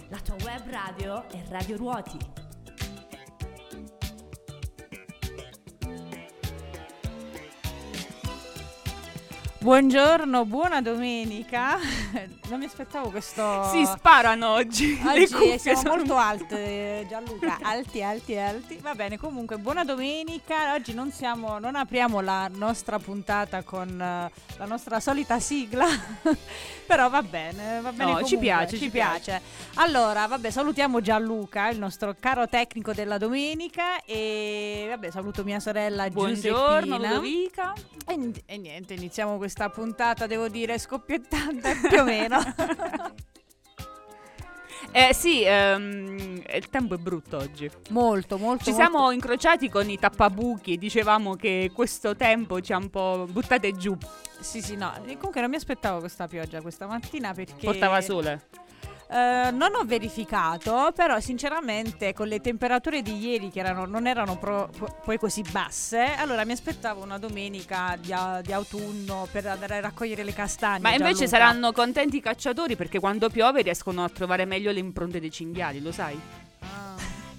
La tua web radio è Radio Ruoti. Buongiorno, buona domenica. Non mi aspettavo questo. Si sparano oggi. Le Oggi cuffie siamo sono molto alte, Gianluca. Alti. Va bene, comunque, buona domenica. Oggi non apriamo la nostra puntata con la nostra solita sigla. Però va bene No, comunque, ci ci piace. Allora, vabbè, salutiamo Gianluca, il nostro caro tecnico della domenica. E vabbè, saluto mia sorella Buongiorno Giuseppina. Ludovica. E niente, iniziamo questa puntata, devo dire, scoppiettante più o meno. Sì, il tempo è brutto oggi. Molto. Ci siamo incrociati con i tappabuchi e dicevamo che questo tempo ci ha un po' buttate giù. Sì, no. E comunque non mi aspettavo questa pioggia questa mattina perché Portava sole. non ho verificato, però sinceramente con le temperature di ieri che non erano poi così basse, allora mi aspettavo una domenica di autunno per andare a raccogliere le castagne. Ma invece Gianluca. saranno contenti i cacciatori perché quando piove riescono a trovare meglio le impronte dei cinghiali, lo sai? Ah.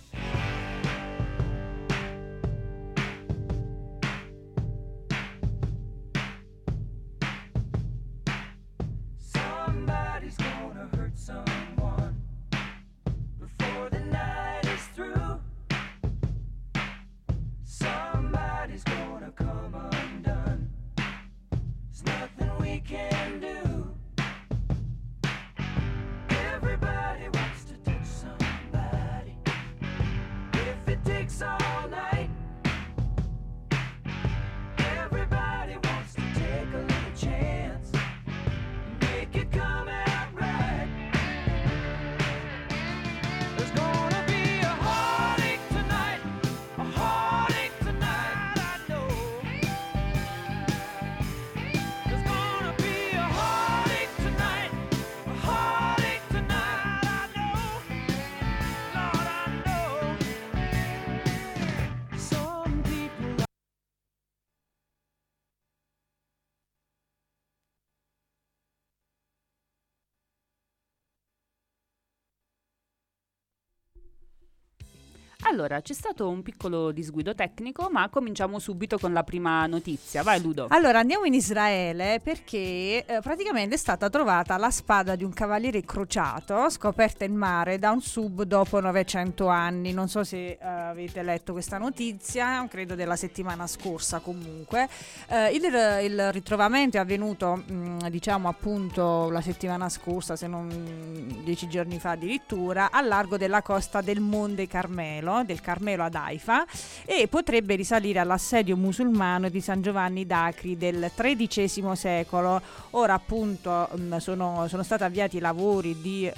Somebody's gonna hurt someone before the night is through. Somebody's gonna come undone. There's nothing we can do. Everybody wants to touch somebody. If it takes all night, everybody wants to take a little chance. Make it come out right. There's gonna be a heartache tonight, a heartache tonight, I know. There's gonna be a heartache tonight, a heartache tonight, I know. Lord, I know. Some people. Allora, c'è stato un piccolo disguido tecnico, ma cominciamo subito con la prima notizia. Vai Ludo. Allora andiamo in Israele perché praticamente è stata trovata la spada di un cavaliere crociato scoperta in mare da un sub dopo 900 anni. Non so se avete letto questa notizia, credo della settimana scorsa comunque. Il ritrovamento è avvenuto diciamo appunto la settimana scorsa, se non 10 giorni fa addirittura, al largo della costa del Monte Carmelo, del Carmelo ad Haifa, e potrebbe risalire all'assedio musulmano di San Giovanni d'Acri del XIII secolo. Ora appunto sono stati avviati i lavori di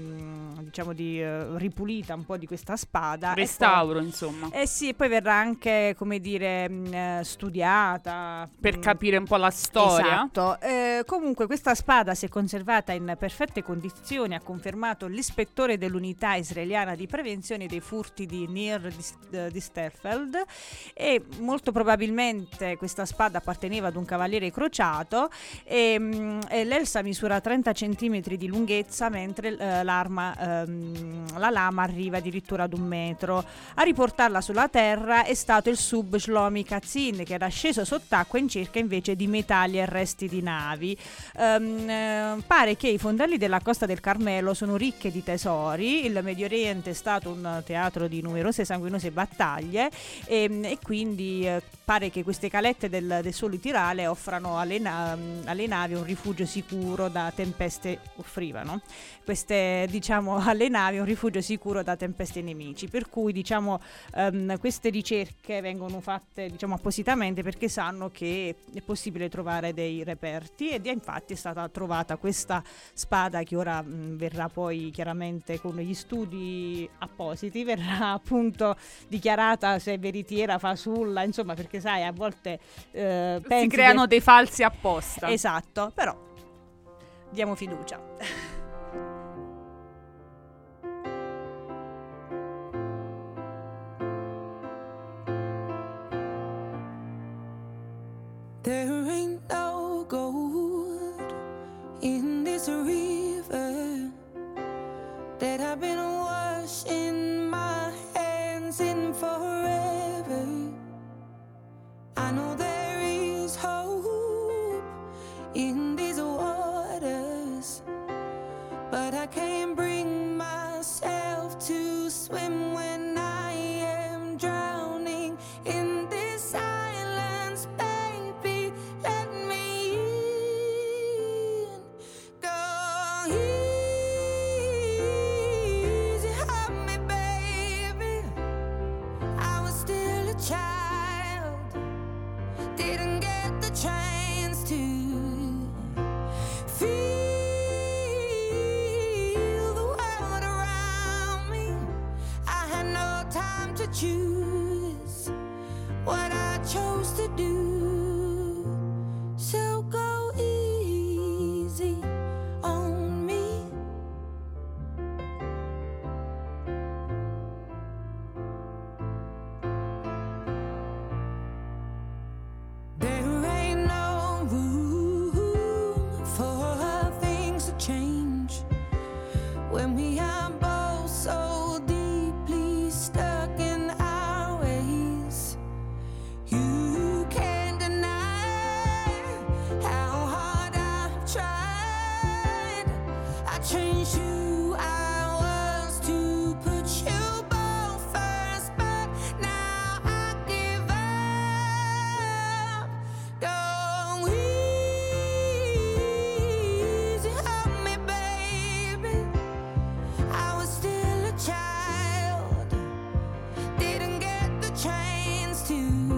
ripulita un po' di questa spada. Restauro, insomma. Sì, e poi verrà anche, come dire, studiata Per capire un po' la storia. Esatto. Comunque questa spada si è conservata in perfette condizioni, ha confermato l'ispettore dell'unità israeliana di prevenzione dei furti di Nir di Sterfeld, e molto probabilmente questa spada apparteneva ad un cavaliere crociato e l'elsa misura 30 cm di lunghezza, mentre la lama arriva addirittura ad 1 metro. A riportarla sulla terra è stato il sub Shlomi Katzin, che era sceso sott'acqua in cerca invece di metalli e resti di navi. Pare che i fondali della costa del Carmelo sono ricche di tesori. Il Medio Oriente è stato un teatro di numerose e sanguinose battaglie e quindi pare che queste calette del suo litorale offrano alle navi un rifugio sicuro da tempeste, offrivano queste, diciamo, alle navi un rifugio sicuro da tempeste nemici, per cui diciamo queste ricerche vengono fatte, diciamo, appositamente perché sanno che è possibile trovare dei reperti, ed infatti è stata trovata questa spada che ora verrà poi chiaramente, con gli studi appositi, verrà appunto dichiarata se è veritiera, fasulla, insomma, perché sai, a volte Si creano dei falsi apposta. Esatto, però diamo fiducia. There ain't no gold in this river that I've been washing my hands in forever. I know there is hope in these waters, but I can't bring myself to swim when I am drowning in this silence. Baby, let me in. Go easy on me, baby. I was still a child, didn't get the chance to feel the world around me. I had no time to choose what I chose to do. So go easy on me. There ain't no room for things to change when we are both so deeply stuck in our ways. You can't deny how hard I've tried. I changed who I was to put you both first, but now I give up. Go easy on me, baby. I was still a child, didn't get the chance to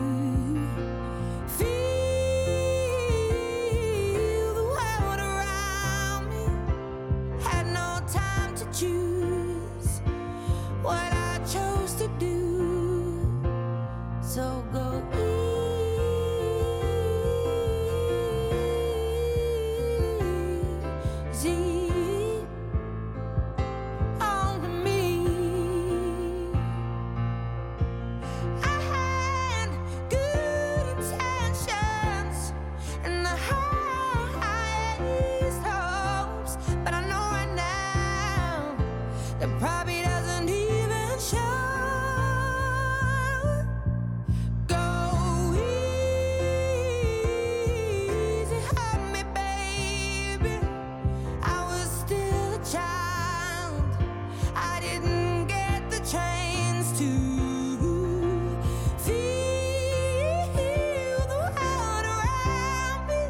feel the world around me. Had no time to choose what I chose to do. So go easy on me. I had good intentions and the highest hopes, but I know right now that probably doesn't even show. Go easy on me, baby. I was still a child, I didn't get the chance to feel the world around me.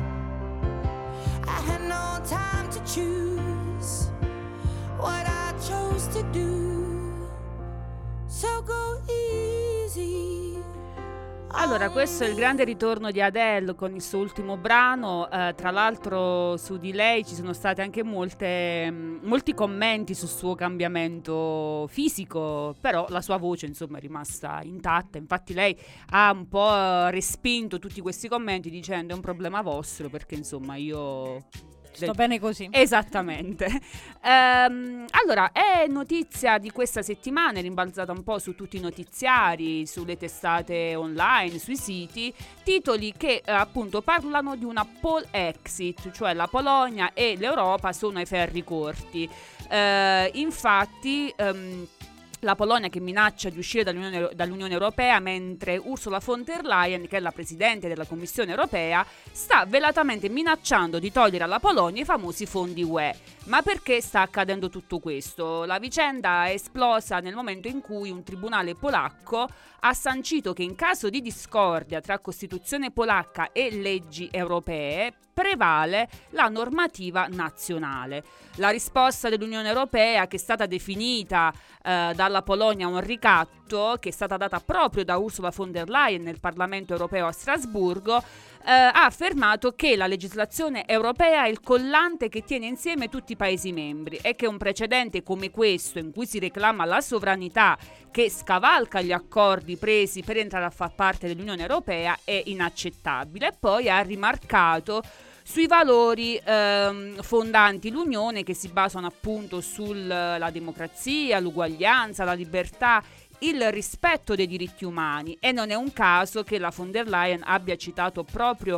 I had no time to choose what I chose to do. So go easy. Allora, questo è il grande ritorno di Adele con il suo ultimo brano. Tra l'altro su di lei ci sono stati anche molti commenti sul suo cambiamento fisico, però la sua voce insomma è rimasta intatta. Infatti lei ha un po' respinto tutti questi commenti dicendo è un problema vostro, perché insomma io... Sto bene così. Esattamente. Allora, è notizia di questa settimana, è rimbalzata un po' su tutti i notiziari, sulle testate online, sui siti, titoli che appunto parlano di una Pol Exit, cioè la Polonia e l'Europa sono ai ferri corti. Infatti... la Polonia che minaccia di uscire dall'Unione Europea, mentre Ursula von der Leyen, che è la presidente della Commissione Europea, sta velatamente minacciando di togliere alla Polonia i famosi fondi UE. Ma perché sta accadendo tutto questo? La vicenda è esplosa nel momento in cui un tribunale polacco ha sancito che in caso di discordia tra Costituzione polacca e leggi europee prevale la normativa nazionale. La risposta dell'Unione Europea, che è stata definita dalla Polonia un ricatto, che è stata data proprio da Ursula von der Leyen nel Parlamento europeo a Strasburgo, ha affermato che la legislazione europea è il collante che tiene insieme tutti i Paesi membri e che un precedente come questo, in cui si reclama la sovranità che scavalca gli accordi presi per entrare a far parte dell'Unione Europea, è inaccettabile. E poi ha rimarcato sui valori fondanti l'Unione, che si basano appunto sulla democrazia, l'uguaglianza, la libertà, il rispetto dei diritti umani, e non è un caso che la von der Leyen abbia citato proprio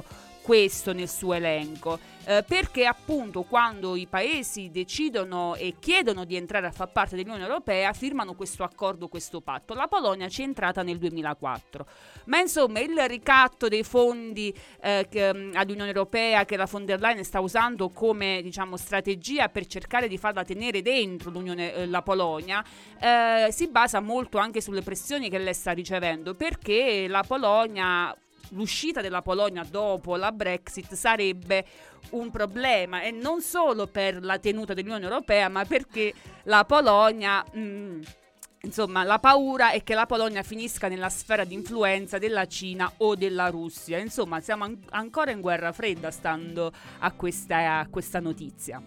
questo nel suo elenco, perché appunto quando i paesi decidono e chiedono di entrare a far parte dell'Unione Europea firmano questo accordo, questo patto. La Polonia ci è entrata nel 2004, ma insomma il ricatto dei fondi all'Unione Europea che la von der Leyen sta usando come, diciamo, strategia per cercare di farla tenere dentro la Polonia, si basa molto anche sulle pressioni che lei sta ricevendo, perché l'uscita della Polonia dopo la Brexit sarebbe un problema, e non solo per la tenuta dell'Unione Europea, ma perché la Polonia insomma, la paura è che la Polonia finisca nella sfera di influenza della Cina o della Russia. Insomma, siamo ancora in guerra fredda stando a questa notizia.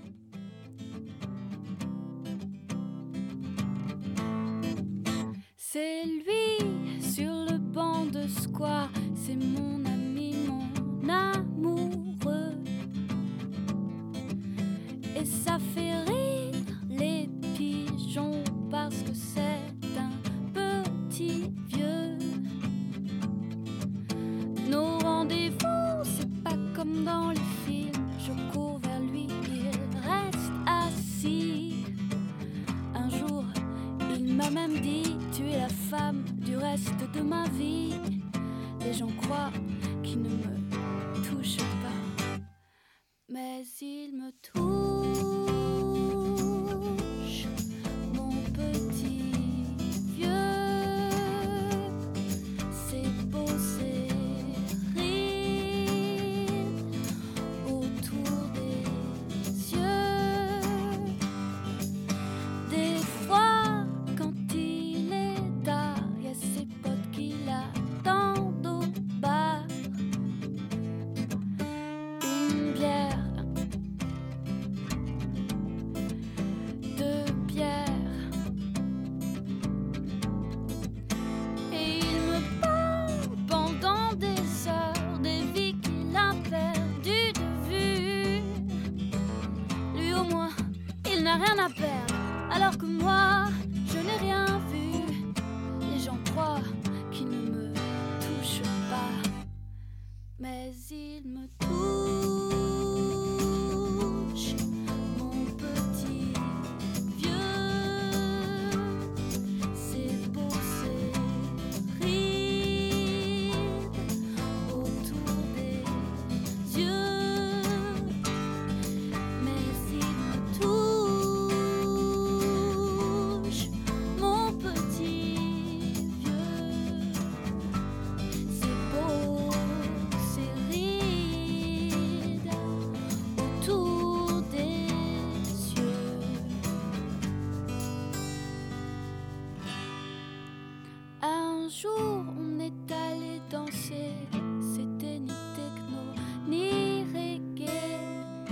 C'est lui sur le banc de square, c'est mon ami, mon amoureux. Et ça fait rire les pigeons parce que c'est un petit vieux. Nos rendez-vous, c'est pas comme dans les films. Je cours vers lui, il reste assis. Un jour, il m'a même dit: tu es la femme du reste de ma vie. Les gens croient qu'il ne me touche pas, mais il me touche, mon petit vieux. C'est beau, c'est rire autour des yeux. Des fois, quand il est tard, y a ses potes qui l'attendent au bar. Une bière, deux bières, et il me parle pendant des heures des vies qu'il a perdues de vue. Lui au moins, il n'a rien à perdre, alors que moi, je n'ai rien vu. Les gens croient qu'il ne me touche pas, mais il me touche, mon petit vieux. C'est beau, c'est rire autour des yeux, mais il me touche, mon petit vieux. C'est beau, c'est rire autour des yeux. Un jour, on est allé danser. C'était ni techno, ni reggae.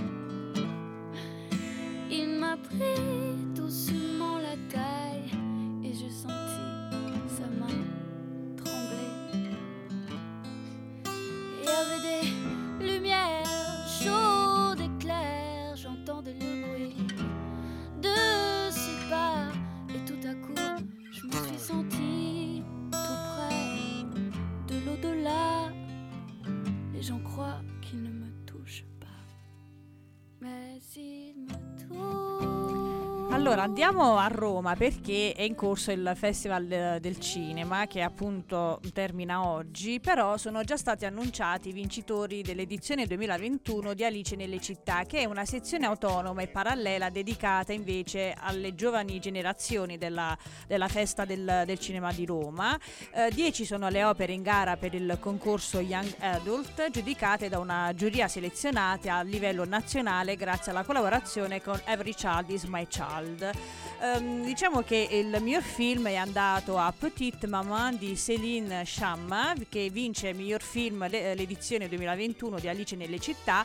Il m'a pris doucement la taille et j'ai senti sa main trembler. Il y avait des lumières chaudes et claires, j'entendais le bruit de ses pas, et tout à coup, je me suis sentie tout près de l'au-delà. Les gens croient qu'ils ne me touchent pas, mais ils me touchent. Allora andiamo a Roma perché è in corso il Festival del Cinema, che appunto termina oggi, però sono già stati annunciati i vincitori dell'edizione 2021 di Alice nelle città, che è una sezione autonoma e parallela dedicata invece alle giovani generazioni della festa del cinema di Roma. 10 sono le opere in gara per il concorso Young Adult, giudicate da una giuria selezionata a livello nazionale grazie alla collaborazione con Every Child is My Child. Diciamo che il miglior film è andato a Petite Maman di Céline Sciamma, che vince miglior film l'edizione 2021 di Alice nelle città.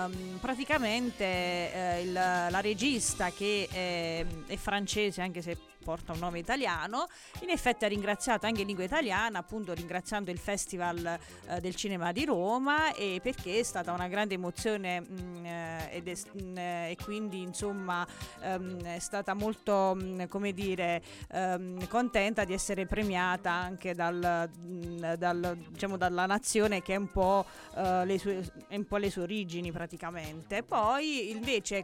Praticamente la regista, che è francese, anche se porta un nome italiano. In effetti ha ringraziato anche in lingua italiana, appunto ringraziando il Festival del Cinema di Roma, e perché è stata una grande emozione e quindi insomma è stata molto come dire contenta di essere premiata anche diciamo dalla nazione che è un po' le sue origini praticamente. Poi invece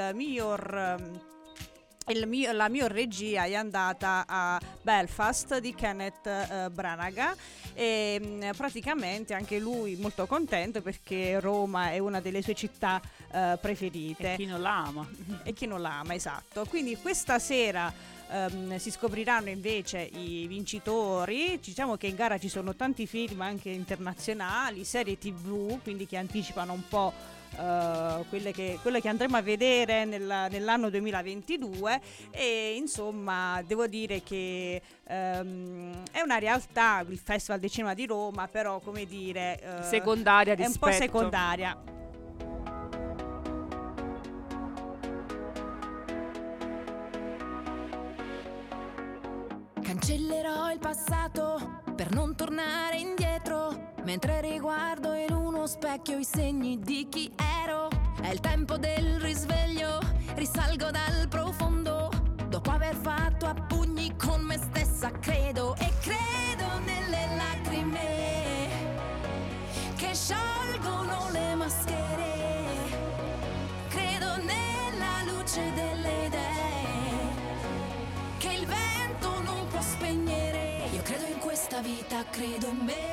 la miglior regia è andata a Belfast di Kenneth Branagh, e praticamente anche lui molto contento perché Roma è una delle sue città preferite. E chi non la ama. E chi non la ama, esatto. Quindi questa sera si scopriranno invece i vincitori. Diciamo che in gara ci sono tanti film anche internazionali, serie TV, quindi che anticipano un po' quelle che andremo a vedere nell'anno 2022, e insomma devo dire che è una realtà il Festival del Cinema di Roma, però come dire secondaria è un po' secondaria. Cancellerò il passato per non tornare indietro, mentre riguardo in uno specchio i segni di chi ero. È il tempo del risveglio, risalgo dal profondo, dopo aver fatto a pugni con me stessa, credo e credo nelle lacrime che sciolgono le maschere, credo nella luce delle idee che il vento non può spegnere. Io credo in questa vita, credo in me.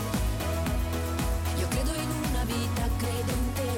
Io credo in una vita, credo in te.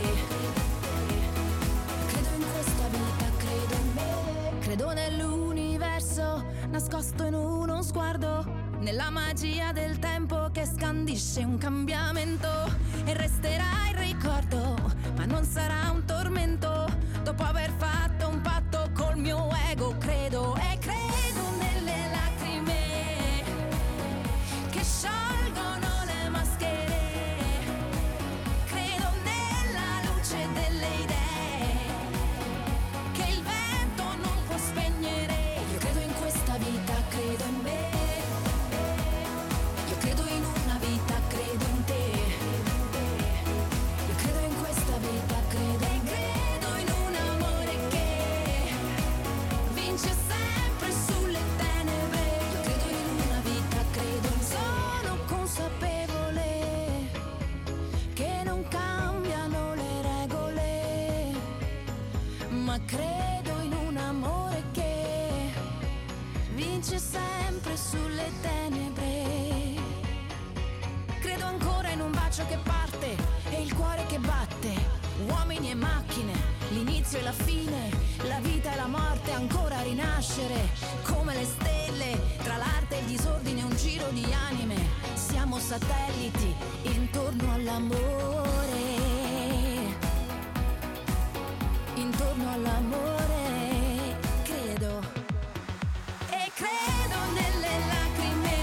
Credo in questa vita, credo in me. Credo nell'universo nascosto in uno sguardo, nella magia del tempo che scandisce un cambiamento, e resterà il ricordo, ma non sarà un tormento, dopo aver fatto un patto col mio ego. Credo e credo nelle lacrime che sciolgono le maschere, credo nella luce delle idee che il vento non può spegnere. Io credo in questa vita, credo in me. Io credo in una vita, credo in te. Io credo in questa vita, credo in me. Credo in un amore che vince sempre sulle tenebre. Io credo in una vita, credo in. Sono consapevole che non cambiano le regole, ma credo in un amore che vince sempre sulle tenebre. Credo ancora in un bacio che parte e il cuore che batte, uomini e macchine, l'inizio e la fine, la vita e la morte, ancora a rinascere come le stelle, tra l'arte e il disordine un giro di anime. Siamo satelliti intorno all'amore, intorno all'amore. Credo e credo nelle lacrime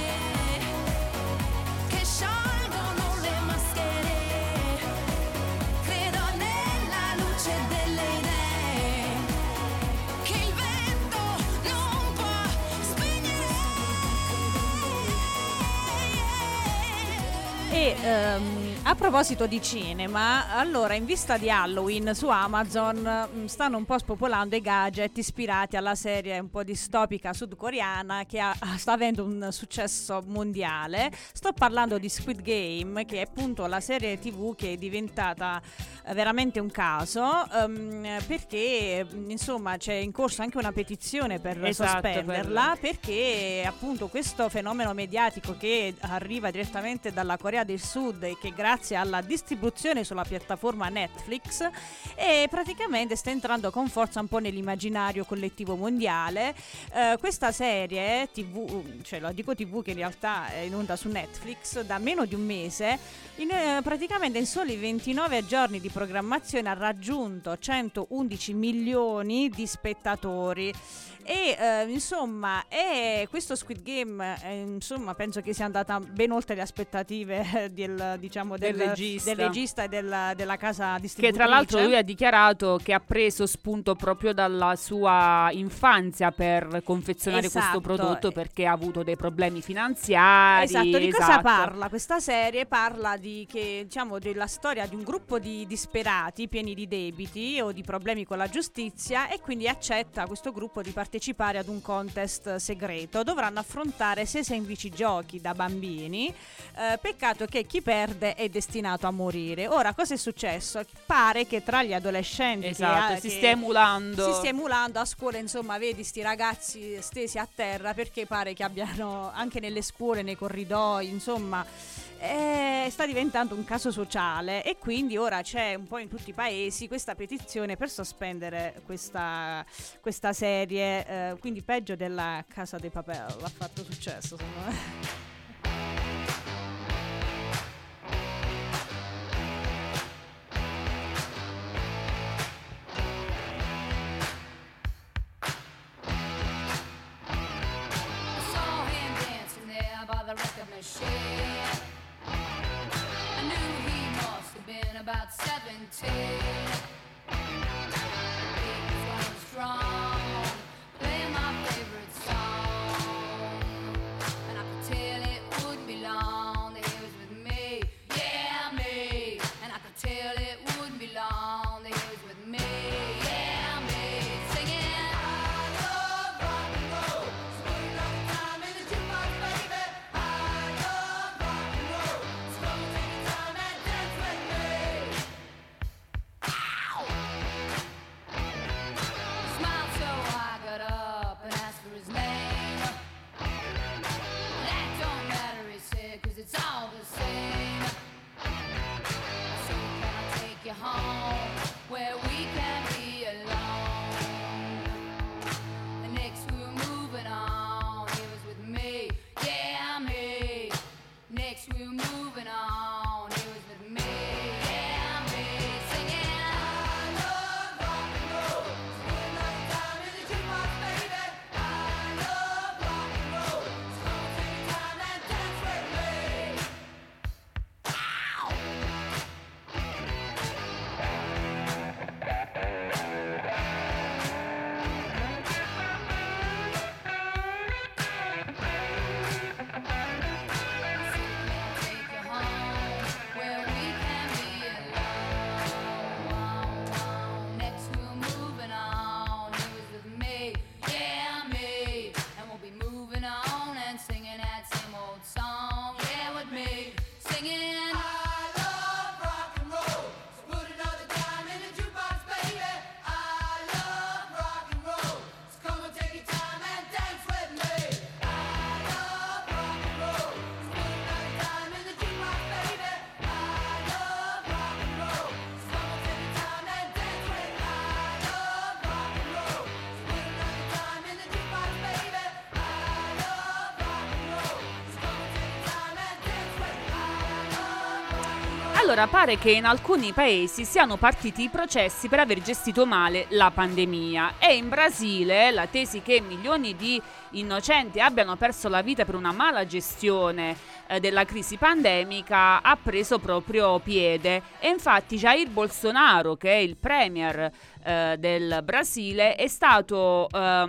che sciolgono le maschere, credo nella luce delle idee che il vento non può spegnere. E a proposito di cinema, allora in vista di Halloween su Amazon stanno un po' spopolando i gadget ispirati alla serie un po' distopica sudcoreana che sta avendo un successo mondiale. Sto parlando di Squid Game, che è appunto la serie TV che è diventata veramente un caso, perché insomma c'è in corso anche una petizione per sospenderla, perché appunto questo fenomeno mediatico che arriva direttamente dalla Corea del Sud e che grazie alla distribuzione sulla piattaforma Netflix e praticamente sta entrando con forza un po' nell'immaginario collettivo mondiale. Questa serie TV, cioè lo dico TV che in realtà è in onda su Netflix da meno di un mese, praticamente in soli 29 giorni di programmazione ha raggiunto 111 milioni di spettatori E insomma, questo Squid Game, insomma, penso che sia andata ben oltre le aspettative del regista e della casa distributrice. Che tra l'altro lui ha dichiarato che ha preso spunto proprio dalla sua infanzia per confezionare questo prodotto, perché ha avuto dei problemi finanziari. Esatto, di cosa parla questa serie? Parla della storia di un gruppo di disperati pieni di debiti o di problemi con la giustizia, e quindi accetta questo gruppo di partecipare ad un contest segreto. Dovranno affrontare 6 semplici giochi da bambini, peccato che chi perde è destinato a morire. Ora, cosa è successo? Pare che tra gli adolescenti si stia emulando a scuola, insomma, vedi sti ragazzi stesi a terra, perché pare che abbiano anche nelle scuole, nei corridoi, insomma, sta diventando un caso sociale, e quindi ora c'è un po' in tutti i paesi questa petizione per sospendere questa serie, quindi peggio della Casa dei Papel ha fatto successo, secondo me. I knew he must have been about 17. He was going strong, playing my favorite song, and I could tell it wouldn't be long that he was with me, yeah, me. And I could tell it wouldn't be long that he was with me, yeah, me. Singing, I love rock and roll, so put another time in the jukebox, baby. I love rock and roll, so come and take your time and dance with me. Ow! He smiled, so I got up and asked for his name. That don't matter, he said, 'cause it's all the same. I said, can I take you home where we can be alone? The next we were moving on, he was with me, yeah, me. Next we were moving on, he was with me, yeah, me. Singing, I love rock and roll, so put another time in the jukebox, baby. I love rock and roll, so come and take your time and dance with me. Ow! Take you home where we can be alone. Next we're moving on. He was with me, yeah, me. And we'll be moving on and singing that same old song, yeah, with me. Singing, I love rock and roll, so put another time in the jukebox, baby. I love rock and roll, so come and take your time and dance with me. I love rock and roll, so put another time in the jukebox, baby. I love rock and roll, so come and take your time and dance with me. I love rock and roll, so put another time in the jukebox, baby. I love rock and roll, so come and take your time and dance with me. Allora, pare che in alcuni paesi siano partiti i processi per aver gestito male la pandemia, e in Brasile la tesi che milioni di innocenti abbiano perso la vita per una mala gestione della crisi pandemica ha preso proprio piede. E infatti Jair Bolsonaro, che è il premier del Brasile, è stato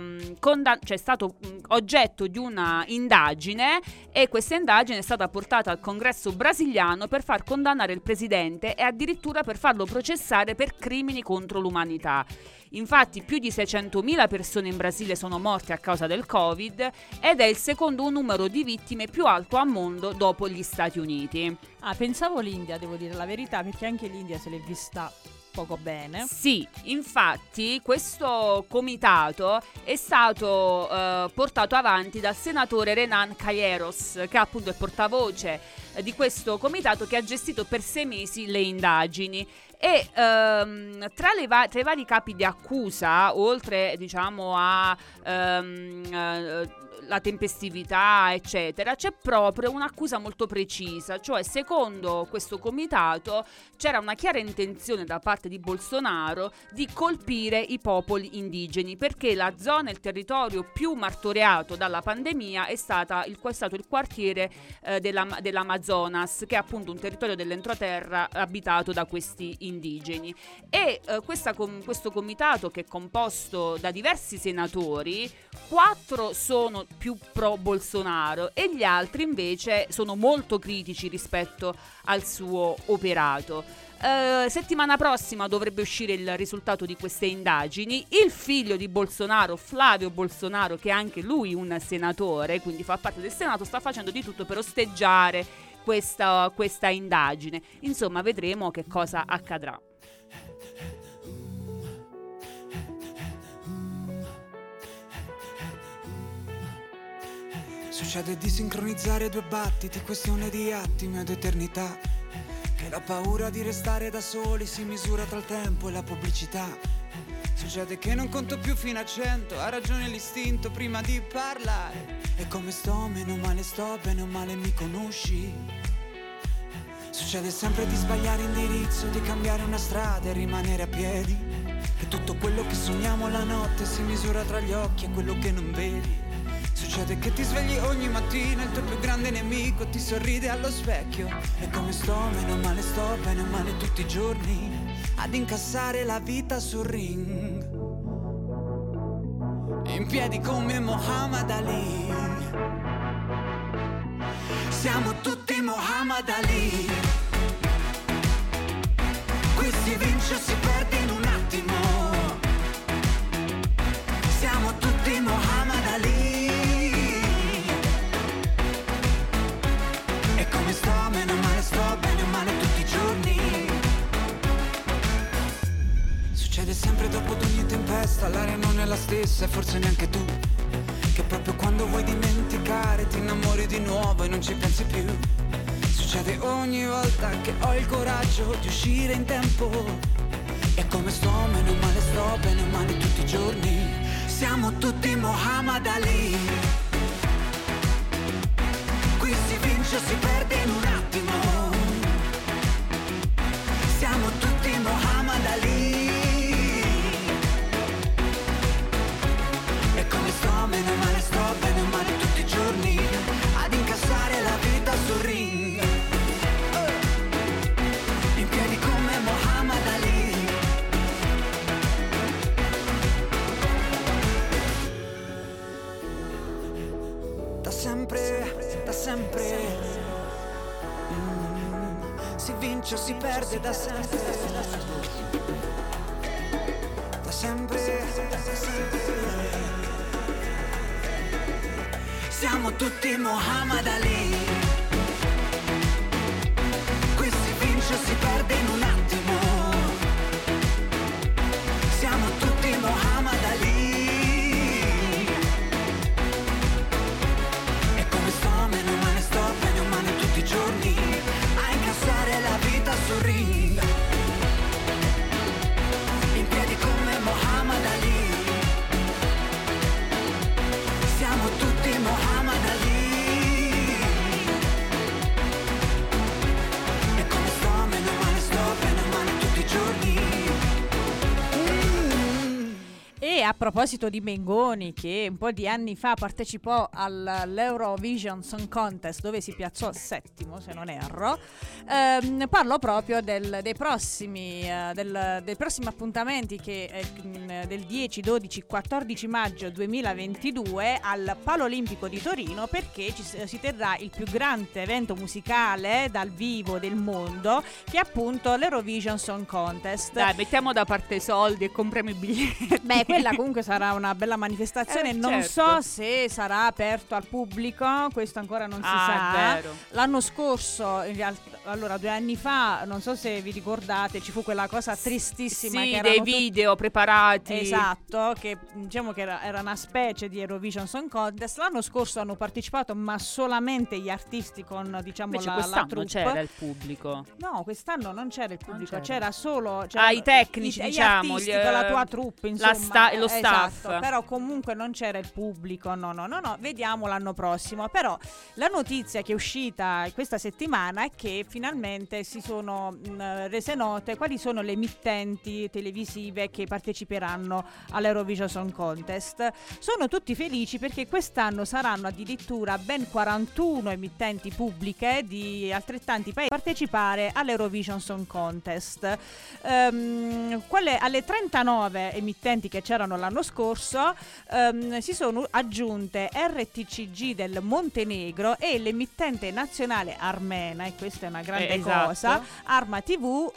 oggetto di una indagine, e questa indagine è stata portata al Congresso brasiliano per far condannare il presidente e addirittura per farlo processare per crimini contro l'umanità. Infatti più di 600.000 persone in Brasile sono morte a causa del Covid, ed è il secondo numero di vittime più alto al mondo dopo gli Stati Uniti. Pensavo l'India, devo dire la verità, perché anche l'India se l'è vista poco bene. Sì, infatti questo comitato è stato portato avanti dal senatore Renan Calheiros, che è appunto il portavoce di questo comitato, che ha gestito per 6 mesi le indagini. E tra i vari capi di accusa, oltre diciamo a la tempestività, eccetera, c'è proprio un'accusa molto precisa, cioè secondo questo comitato c'era una chiara intenzione da parte di Bolsonaro di colpire i popoli indigeni, perché la zona, il territorio più martoriato dalla pandemia è stato il quartiere dell'Amazonas, che è appunto un territorio dell'entroterra abitato da questi indigeni. E questo comitato, che è composto da diversi senatori, 4 sono più pro Bolsonaro e gli altri invece sono molto critici rispetto al suo operato. Settimana prossima dovrebbe uscire il risultato di queste indagini. Il figlio di Bolsonaro, Flavio Bolsonaro, che è anche lui un senatore, quindi fa parte del Senato, sta facendo di tutto per osteggiare questa indagine. Insomma, vedremo che cosa accadrà. Succede di sincronizzare due battiti, questione di attimi ed eternità, che la paura di restare da soli si misura tra il tempo e la pubblicità. Succede che non conto più fino a 100, ha ragione l'istinto prima di parlare. E come sto, meno male sto, bene o male mi conosci. Succede sempre di sbagliare indirizzo, di cambiare una strada e rimanere a piedi. E tutto quello che sogniamo la notte si misura tra gli occhi e quello che non vedi. Succede che ti svegli ogni mattina, il tuo più grande nemico ti sorride allo specchio. E come sto, meno male sto, bene o male tutti i giorni, ad incassare la vita sul ring, in piedi come Muhammad Ali. Siamo tutti Muhammad Ali. Qui si vince o si perde in un attimo. Siamo tutti Muhammad Ali. E come sto, meno male sto, bene o male tutti i giorni. Succede sempre dopo ad ogni tempesta, l'aria non è la stessa e forse neanche tu, che proprio quando vuoi dimenticare ti innamori di nuovo e non ci pensi più. Succede ogni volta che ho il coraggio di uscire in tempo. E come sto, meno male sto, bene o male tutti i giorni. Siamo tutti Muhammad Ali. Qui si vince o si perde in un attimo. Siamo tutti Muhammad Ali. E come sto, meno male sto, bene o male tutti i giorni, ad incassare la vita sul ring, in piedi come Muhammad Ali. Da sempre si vince o si perde da sempre. Da sempre. Siamo tutti Muhammad Ali. Qui si vince o si perde in un attimo. Siamo tutti Muhammad Ali. E come sto, meno male sto, bene o male tutti i giorni, a incassare la vita sul ring, in piedi come Muhammad Ali. Siamo tutti Muhammad Ali. E come sto, meno male sto, bene o male tutti i giorni. E a proposito di Mengoni, che un po' di anni fa partecipò all'Eurovision Song Contest, dove si piazzò settimo, se non erro, parlo proprio dei prossimi appuntamenti che del 10, 12, 14 maggio 2022 al Palo Olimpico di Torino, perché si terrà il più grande evento musicale dal vivo del mondo, che è appunto l'Eurovision Song Contest. Dai, mettiamo da parte i soldi e compriamo i biglietti. Beh, quella comunque sarà una bella manifestazione. Non certo. so se sarà aperto al pubblico, questo ancora non si sa. È vero. L'anno scorso, allora 2 anni fa, non so se vi ricordate, ci fu quella cosa tristissima, Sì, che dei erano video preparati. Esatto, che diciamo che era una specie di Eurovision Song Contest. L'anno scorso hanno partecipato ma solamente gli artisti con, diciamo, Invece la quest'anno troupe. c'era il pubblico. No, quest'anno non c'era il pubblico, c'era. c'era solo I tecnici, gli diciamo, artisti con la tua troupe, insomma. Lo staff. Esatto, però comunque non c'era il pubblico, no, vediamo l'anno prossimo. Però la notizia che è uscita questa settimana è che finalmente si sono rese note quali sono le emittenti televisive che parteciperanno all'Eurovision Song Contest. Sono tutti felici perché quest'anno saranno addirittura ben 41 emittenti pubbliche di altrettanti paesi a partecipare all'Eurovision Song Contest. Alle 39 emittenti che c'erano l'anno scorso si sono aggiunte RTCG del Montenegro e l'emittente nazionale armena, e questa è una grande cosa, Arma TV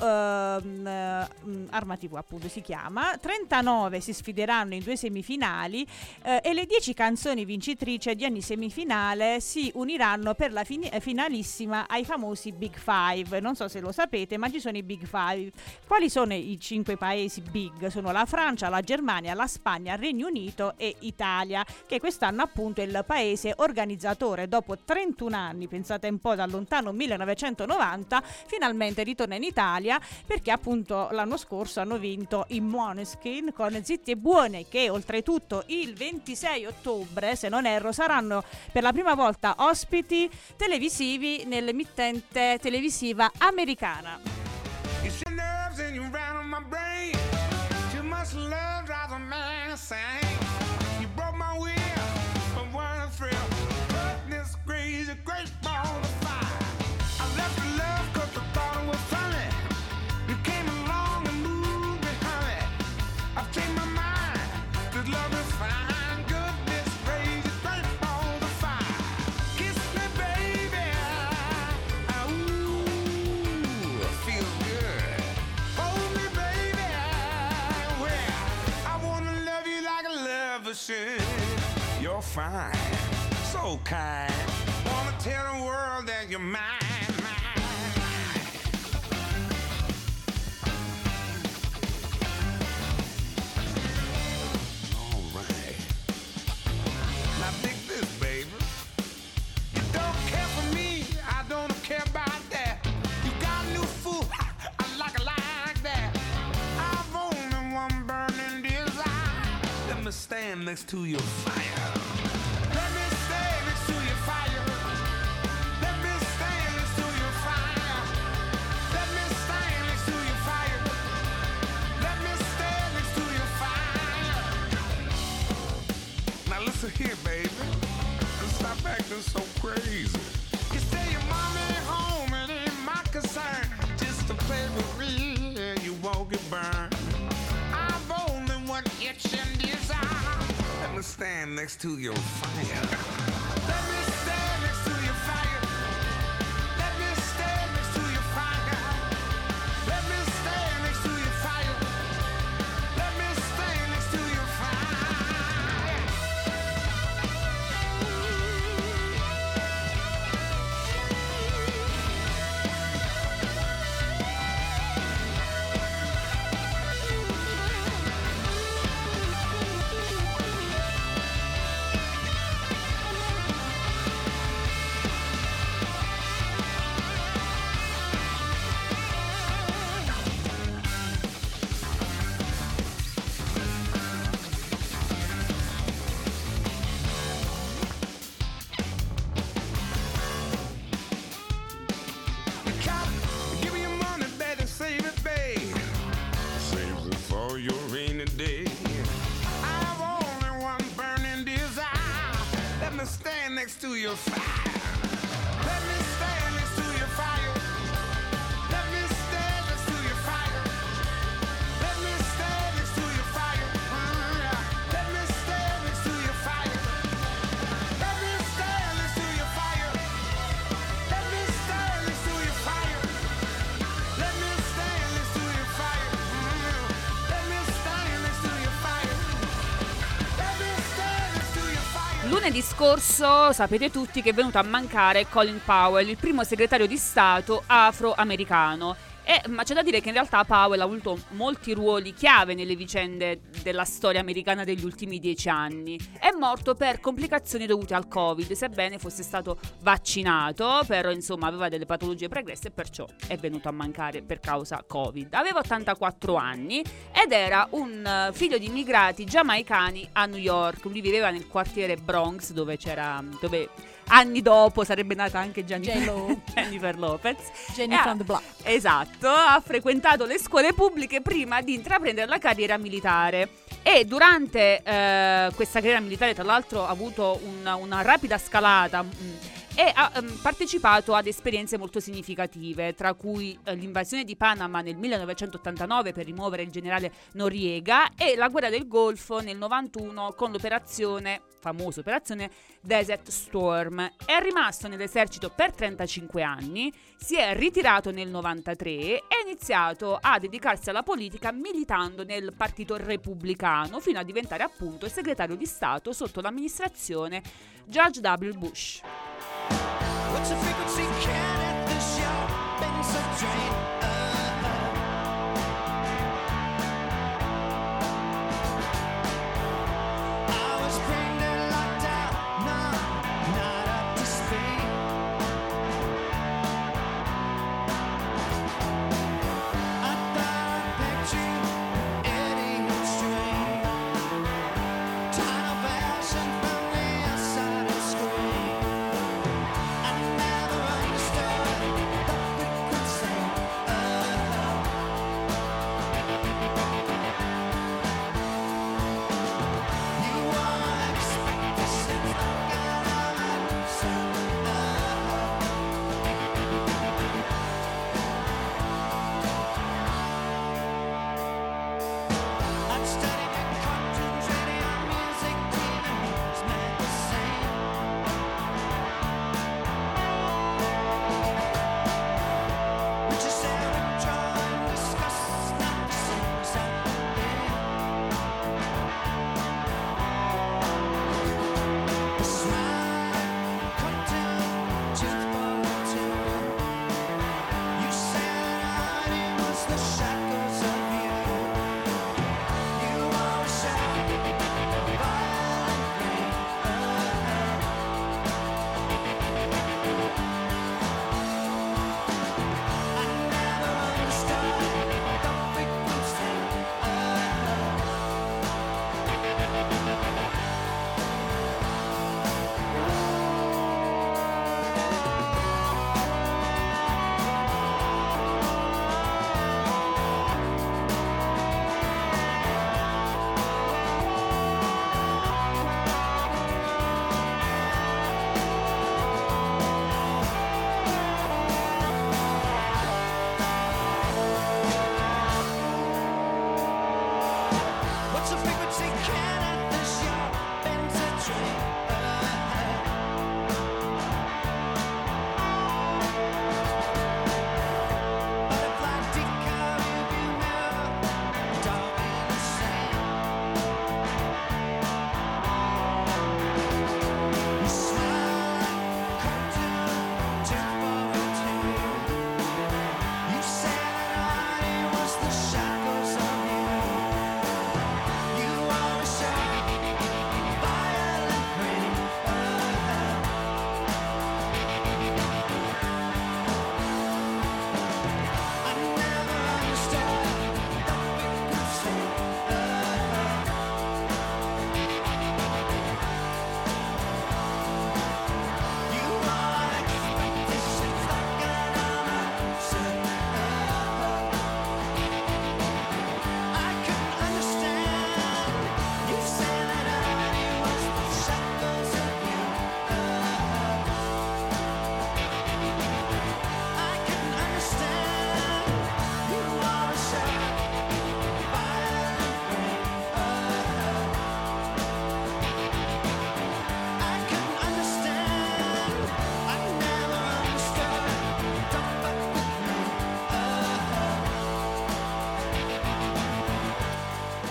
appunto si chiama. 39 si sfideranno in 2 semifinali e le 10 canzoni vincitrici di ogni semifinale si uniranno per la finalissima ai famosi Big Five. Non so se lo sapete, ma ci sono i Big Five. Quali sono i 5 paesi big? Sono la Francia, la Germania, la Spagna, il Regno Unito e Italia, che quest'anno appunto è il paese organizzatore. Dopo 31 anni, pensate un po', dal lontano 1990, finalmente ritorna in Italia, perché appunto l'anno scorso hanno vinto i Måneskin con Zitti e Buoni, che oltretutto il 26 ottobre, se non erro, saranno per la prima volta ospiti televisivi nell'emittente televisiva americana. You should nerves and you rattle my brain. Too much love drives a man insane. You broke my will, but weren't a thrill. Goodness gracious, a great ball of fire. I left the love 'cause I thought it was funny. You came along and moved me, honey. I've changed my mind, this love is fine. Goodness gracious, great ball of fire. Kiss me, baby. Ooh, it feels good. Hold me, baby. Well, I wanna love you like a lover should. You're fine, so kind. Wanna tell the world that you're mine, mine, mine. All right. Now dig this, baby. You don't care for me, I don't care about that. You got a new fool, I like that. I've only one burning desire. Let me stand next to your fire. Let me stand next to your fire. Let me stand next to your fire. Let me stand next to your fire. Let me stand next to your fire. Now listen here, baby. Stop acting so crazy. You say your mommy ain't home, it ain't my concern. Just to play with me and you won't get burned. I've only one itch and desire. Let me stand next to your fire. Let me stand next to your fire. Let me stand next to your fire. Let me stand next to your fire. Let me stand next to your fire. Cop, give me your money, better save it, babe. Save it for your rainy day. I've only one burning desire. Let me stand next to your fire. Let me stand next to your fire. Let me stand next to your fire. Let me stand next to your fire. Let me stand next to your fire. Let me stand next to your fire. Let me stand next to your fire. Let me stand next to your fire. Let me stand next to your fire. Let me stand next to your fire. Lunedì scorso sapete tutti che è venuto a mancare Colin Powell, il primo segretario di Stato afroamericano, Ma c'è da dire che in realtà Powell ha avuto molti ruoli chiave nelle vicende della storia americana degli ultimi 10 anni. È morto per complicazioni dovute al Covid, sebbene fosse stato vaccinato, però insomma aveva delle patologie pregresse e perciò è venuto a mancare per causa Covid. Aveva 84 anni ed era un figlio di immigrati giamaicani a New York. Lui viveva nel quartiere Bronx, dove anni dopo sarebbe nata anche Jennifer Lopez. Jenny from the Block. Esatto, ha frequentato le scuole pubbliche prima di intraprendere la carriera militare. E durante questa carriera militare, tra l'altro, ha avuto una rapida scalata e ha partecipato ad esperienze molto significative, tra cui l'invasione di Panama nel 1989 per rimuovere il generale Noriega e la guerra del Golfo nel 91 con famosa operazione Desert Storm. È rimasto nell'esercito per 35 anni, si è ritirato nel 93 e ha iniziato a dedicarsi alla politica militando nel Partito Repubblicano fino a diventare appunto il segretario di Stato sotto l'amministrazione George W. Bush. What's the frequency count at the show? Been so drained. I was brain dead, locked out, no, not up to speed. I thought I picked you, Eddie Street. Tunnel passion from the outside of screen. I never understood the frequency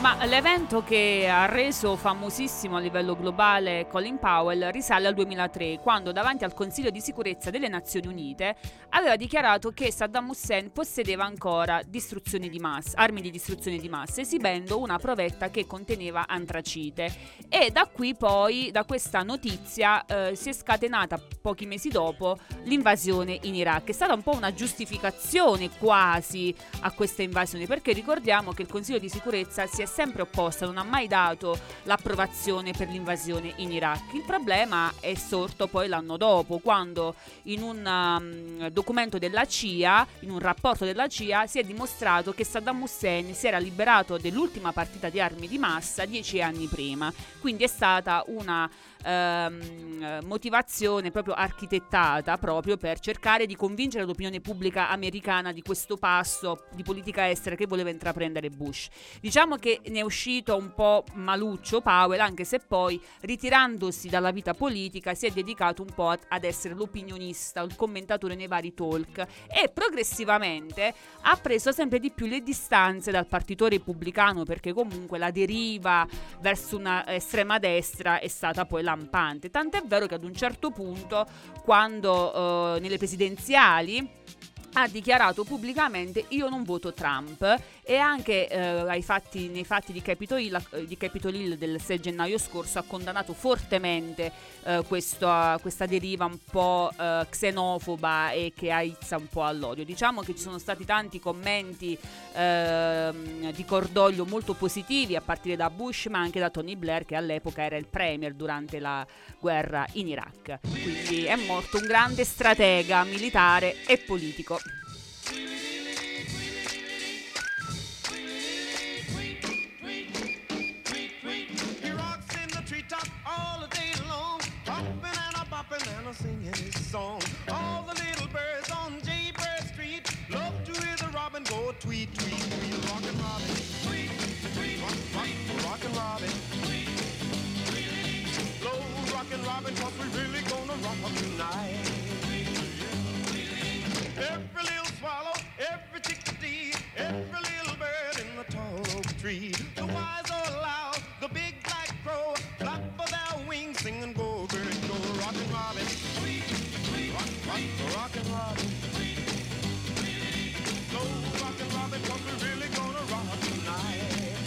Ma l'evento che ha reso famosissimo a livello globale Colin Powell risale al 2003, quando davanti al Consiglio di sicurezza delle Nazioni Unite aveva dichiarato che Saddam Hussein possedeva ancora armi di distruzione di massa, esibendo una provetta che conteneva antracite. E da qui poi, da questa notizia, si è scatenata pochi mesi dopo l'invasione in Iraq. È stata un po' una giustificazione quasi a questa invasione, perché ricordiamo che il Consiglio di sicurezza si è sempre opposta, non ha mai dato l'approvazione per l'invasione in Iraq. Il problema è sorto poi l'anno dopo, quando in un documento della CIA, in un rapporto della CIA, si è dimostrato che Saddam Hussein si era liberato dell'ultima partita di armi di massa 10 anni prima. Quindi è stata una motivazione proprio architettata proprio per cercare di convincere l'opinione pubblica americana di questo passo di politica estera che voleva intraprendere Bush. Diciamo che ne è uscito un po' maluccio Powell, anche se poi, ritirandosi dalla vita politica, si è dedicato un po' ad essere l'opinionista, il commentatore nei vari talk, e progressivamente ha preso sempre di più le distanze dal partito repubblicano, perché comunque la deriva verso una estrema destra è stata poi lampante. Tant'è vero che ad un certo punto, quando nelle presidenziali ha dichiarato pubblicamente: io non voto Trump, e anche nei fatti di Capitol Hill del 6 gennaio scorso ha condannato fortemente questa deriva un po' xenofoba e che aizza un po' all'odio. Diciamo che ci sono stati tanti commenti di cordoglio molto positivi, a partire da Bush ma anche da Tony Blair, che all'epoca era il premier durante la guerra in Iraq. Quindi è morto un grande stratega militare e politico. Singing his song. All the little birds on Jaybird Street love to hear the robin go tweet, tweet, tweet. Rockin' Robin, tweet, tweet, rockin' Robin, tweet, tweet. Slow rockin' Robin, 'cause we really gonna rock tonight. Every little swallow, every chickadee, every little bird in the tall oak tree. The wise or loud, the big black crow, flap of their wings, sing and go, bird, go. Rockin' Robin, rockin' Robin, slow rockin' Robin, 'cause we're really gonna rock tonight.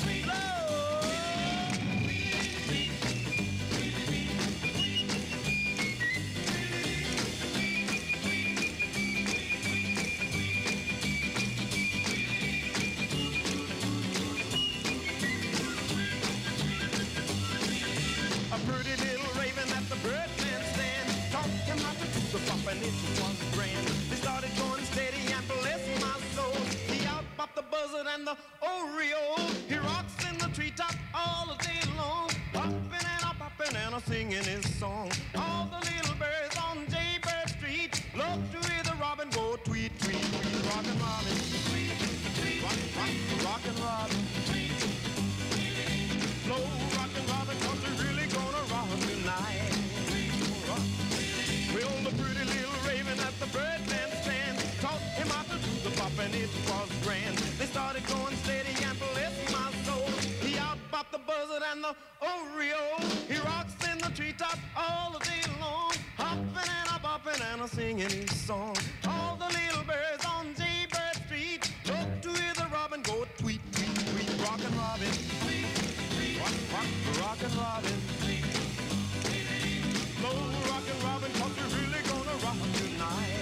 A pretty little raven at the Birdman stand taught him how to do the pop, and it was grand. They started going steady and bless my soul. He outpopped the buzzard and the oriole. He rocks in the treetop all the day long, popping and a popping and a singing his song. All the little birds on Jaybird Street love to hear the robin go tweet, tweet, tweet. Rockin' Robin, tweet, tweet, rockin' Robin, tweet, tweet. Slow rockin' Robin, 'cause we're really gonna rock tonight. Well, the pretty little raven at the Birdman stand taught him how to do the pop, and it was grand. They started going steady and bless my soul. He outpopped the buzzard and the oriole. He rocks in the treetop all the day long, hopping and a bopping and a singing his song. All the little birds on Jaybird Street love to hear the robin go tweet, tweet, tweet. Rockin' Robin, rockin' Robin, slow rockin' Robin, 'cause we're really gonna rock tonight.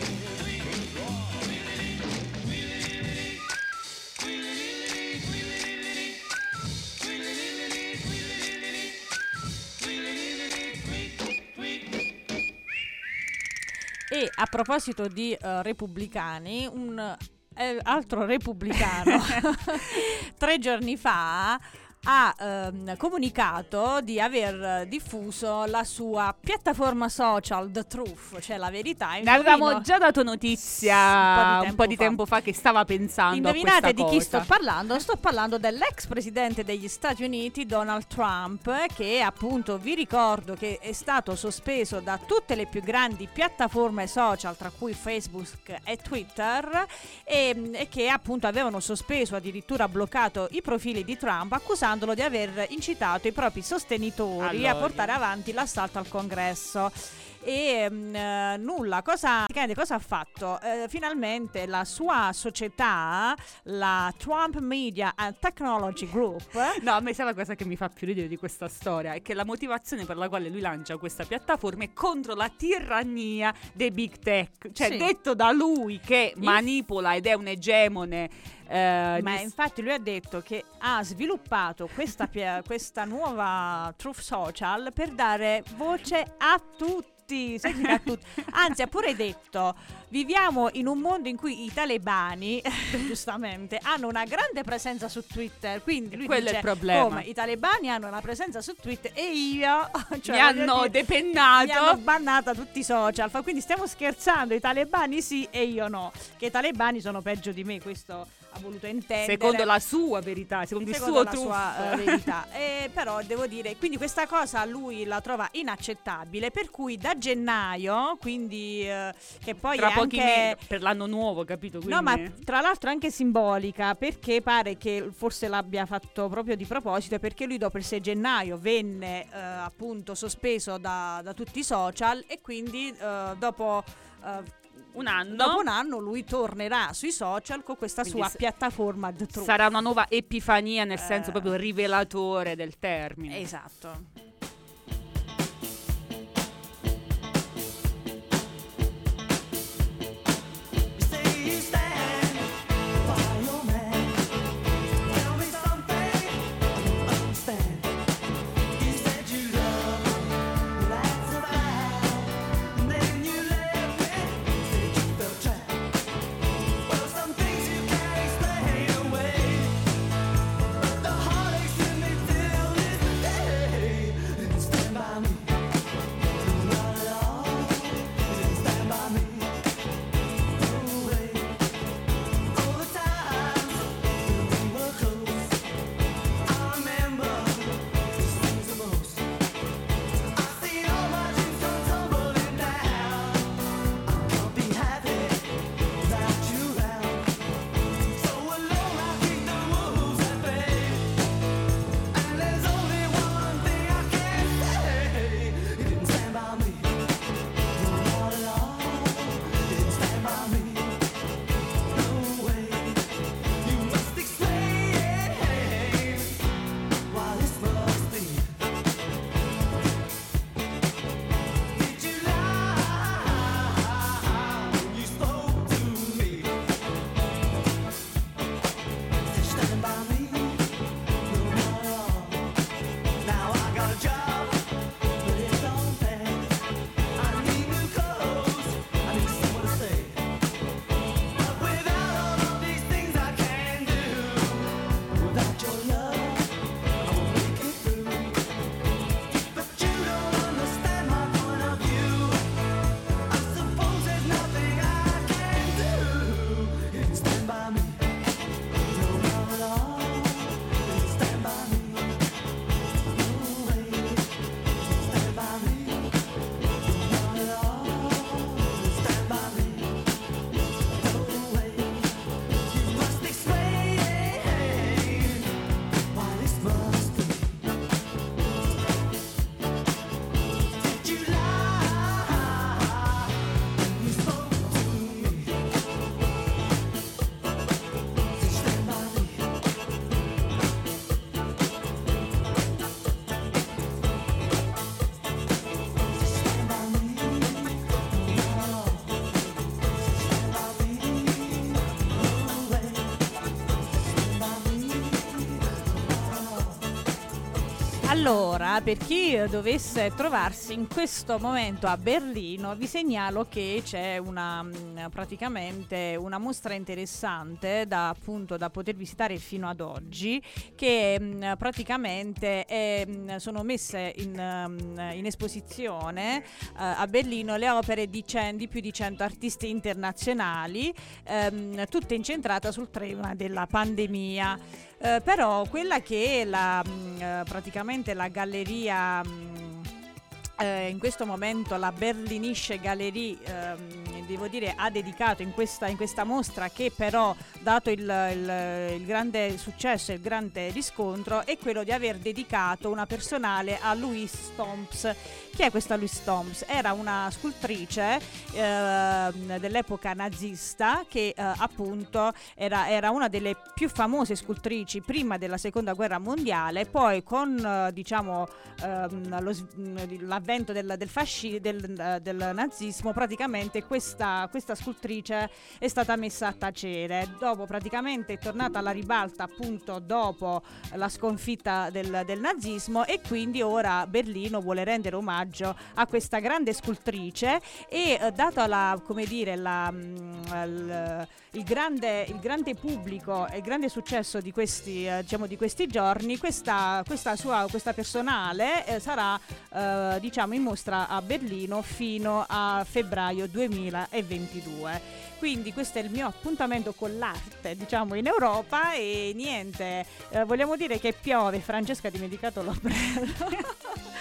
E a proposito di repubblicani, un altro repubblicano 3 giorni fa ha comunicato di aver diffuso la sua piattaforma social The Truth, cioè la verità. Ne avevamo già dato notizia un po' di tempo fa che stava pensando Indovinate a questa di cosa. chi sto parlando? Sto parlando dell'ex presidente degli Stati Uniti Donald Trump, che appunto vi ricordo che è stato sospeso da tutte le più grandi piattaforme social, tra cui Facebook e Twitter, e che appunto avevano sospeso, addirittura bloccato i profili di Trump, accusando accusandolo di aver incitato i propri sostenitori a portare avanti l'assalto al Congresso. E nulla, cosa ha fatto? Finalmente la sua società, la Trump Media and Technology Group. No, a me sa la cosa che mi fa più ridere di questa storia è che la motivazione per la quale lui lancia questa piattaforma è contro la tirannia dei big tech, cioè sì, detto da lui che manipola ed è un egemone. Ma infatti lui ha detto che ha sviluppato questa nuova Truth Social per dare voce a tutti. A tutti. Anzi, ha pure detto: viviamo in un mondo in cui i talebani giustamente hanno una grande presenza su Twitter, quindi lui quello dice, è il problema. come i talebani hanno una presenza su Twitter e io mi hanno depennato, mi hanno bannata tutti i social. Quindi stiamo scherzando, i talebani sì e io no, che i talebani sono peggio di me, questo ha voluto intendere secondo la sua verità, secondo il suo sua verità. Però devo dire, quindi questa cosa lui la trova inaccettabile, per cui da gennaio, quindi che poi tra è pochi anche mesi per l'anno nuovo, capito? Quindi... No, ma tra l'altro anche simbolica, perché pare che forse l'abbia fatto proprio di proposito, perché lui dopo il 6 gennaio venne appunto sospeso da tutti i social e quindi dopo un anno. Dopo un anno lui tornerà sui social con questa quindi sua piattaforma The Truth. Sarà una nuova epifania, nel senso proprio rivelatore del termine. Esatto. Allora, per chi dovesse trovarsi in questo momento a Berlino, vi segnalo che c'è praticamente una mostra interessante da poter visitare fino ad oggi, che praticamente sono messe in esposizione a Berlino le opere di più di 100 artisti internazionali, tutte incentrate sul tema della pandemia. Però quella che è praticamente la galleria, in questo momento la Berlinische Galerie devo dire, ha dedicato in questa mostra, che però, dato il grande successo e il grande riscontro, è quello di aver dedicato una personale a Louise Stomps. Chi è questa Louise Stomps? Era una scultrice dell'epoca nazista che appunto era una delle più famose scultrici prima della seconda guerra mondiale. Poi con l'avvento del nazismo, praticamente questa scultrice è stata messa a tacere. Dopo praticamente è tornata alla ribalta appunto dopo la sconfitta del nazismo, e quindi ora Berlino vuole rendere omaggio a questa grande scultrice, e dato il grande pubblico e il grande successo di questi giorni, questa personale sarà in mostra a Berlino fino a febbraio 2022. Quindi questo è il mio appuntamento con l'arte, in Europa. E niente, vogliamo dire che piove. Francesca ha dimenticato l'ombrello.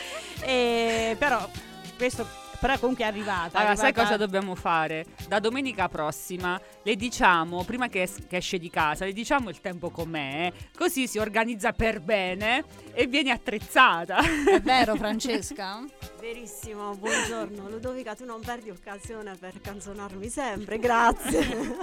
Però comunque è arrivata. Allora, sai cosa dobbiamo fare? Da domenica prossima le diciamo, prima che esce di casa, le diciamo il tempo com'è, così si organizza per bene e viene attrezzata. È vero, Francesca? Verissimo, buongiorno Ludovica, tu non perdi occasione per canzonarmi sempre, grazie.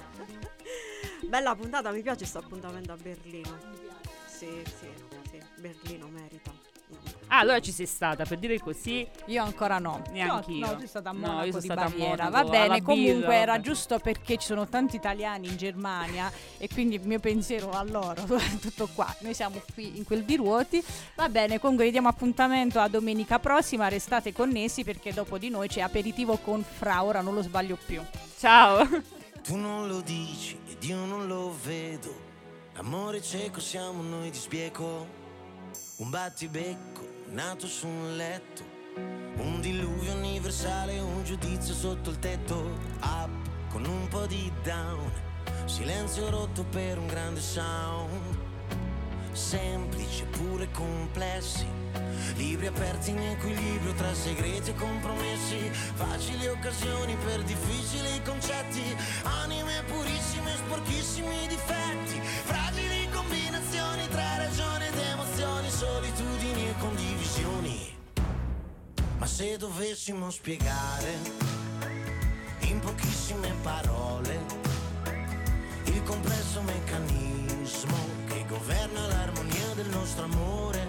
Bella puntata, mi piace questo appuntamento a Berlino. Sì, Berlino merita. Allora ci sei stata, per dire così. Io ancora no. Neanch'io. No, sono stata a Monaco io sono di stata Baviera. a Va Monaco, bene, comunque birra, era vabbè. giusto, perché ci sono tanti italiani in Germania e quindi il mio pensiero a loro. Tutto qua. Noi siamo qui in quel di Ruoti. Va bene, comunque vi diamo appuntamento a domenica prossima. Restate connessi, perché dopo di noi c'è aperitivo con Fra. Ora non lo sbaglio più. Ciao. Tu non lo dici ed io non lo vedo. L'amore cieco siamo noi di sbieco. Un battibecco nato su un letto, un diluvio universale, un giudizio sotto il tetto. Up con un po' di down, silenzio rotto per un grande sound. Semplici eppure complessi, libri aperti in equilibrio tra segreti e compromessi. Facili occasioni per difficili concetti, anime purissime, sporchissimi difetti. Fragili combinazioni tra ragione ed emozioni, solitudini e condivisioni. Ma se dovessimo spiegare in pochissime parole il complesso meccanismo che governa l'armonia del nostro amore,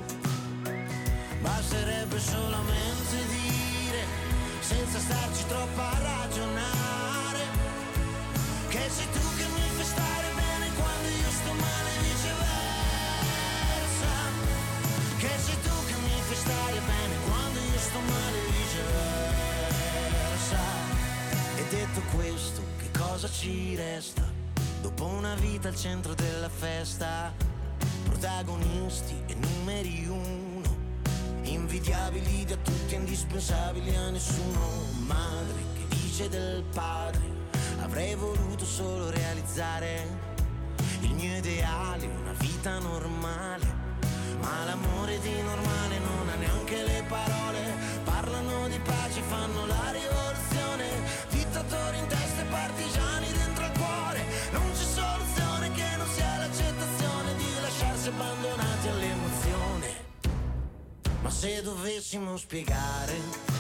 basterebbe solamente dire, senza starci troppo a ragionare, che sei tu che mi fai stare bene quando io sto male e viceversa. Che sei tu che mi fai stare bene quando io sto male e viceversa. E detto questo, che cosa ci resta? Dopo una vita al centro della festa, protagonisti e numeri uno, invidiabili da tutti, indispensabili a nessuno. Madre che dice del padre, avrei voluto solo realizzare il mio ideale, una vita normale. Ma l'amore di normale non ha neanche le parole. Parlano di pace, fanno la rivoluzione, dittatori in testa e partigiani dentro al cuore. Non c'è soluzione che non sia l'accettazione di lasciarsi abbandonati all'emozione. Ma se dovessimo spiegare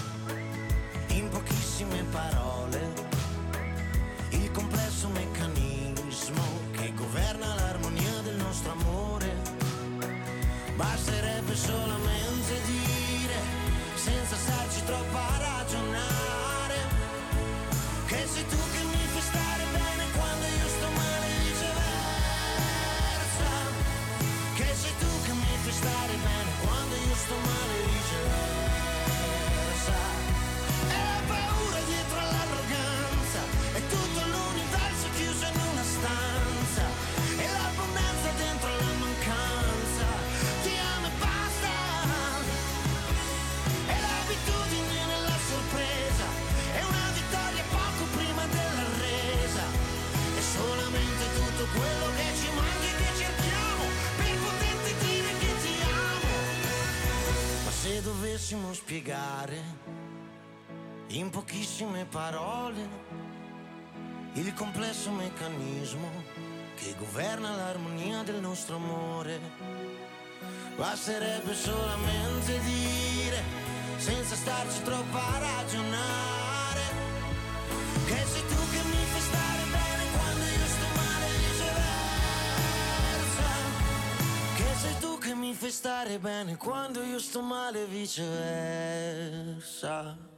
in pochissime parole il complesso meccanismo che governa l'armonia del nostro amore, basterebbe solamente dire, senza starci troppo a ragionare, che sei tu che mi fai stare bene quando io sto male e viceversa. Che sei tu che mi fai stare bene quando io sto male e viceversa. E la paura dietro all'arroganza, è tutto l'universo chiuso in una stanza, e l'abbondanza dentro la mancanza. Ti amo e basta, e l'abitudine nella sorpresa, è una vittoria poco prima della resa. È solamente tutto quello che ci manca e che cerchiamo per poterti dire che ti amo. Ma se dovessimo spiegare in pochissime parole, il complesso meccanismo che governa l'armonia del nostro amore. Basterebbe solamente dire, senza starci troppo a ragionare, che sei tu che mi fai stare bene quando io sto male e viceversa. Che sei tu che mi fai stare bene quando io sto male e viceversa.